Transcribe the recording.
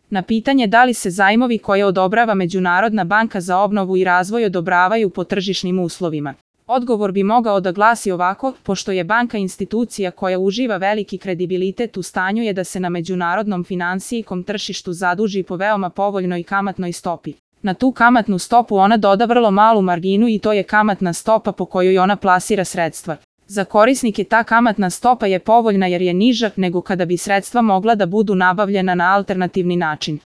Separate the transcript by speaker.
Speaker 1: Na pitanje da li se zajmovi koje odobrava Međunarodna banka za obnovu i razvoj odobravaju po tržišnim uslovima, odgovor bi mogao da glasi ovako: pošto je banka institucija koja uživa veliki kredibilitet, u stanju je da se na međunarodnom finansijskom tržištu zaduži po veoma povoljnoj kamatnoj stopi. Na tu kamatnu stopu ona doda vrlo malu marginu i to je kamatna stopa po kojoj ona plasira sredstva. Za korisnike ta kamatna stopa je povoljna jer je niža nego kada bi sredstva mogla da budu nabavljena na alternativni način.